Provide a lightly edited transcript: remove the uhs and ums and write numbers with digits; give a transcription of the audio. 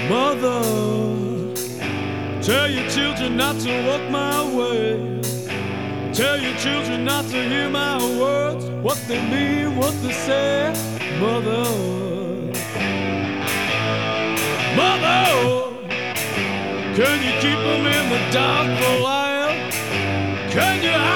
Mother, tell your children not to walk my way. Tell your children not to hear my words, what they mean, what they say. Mother, Mother, can you keep them in the dark for a while? Can you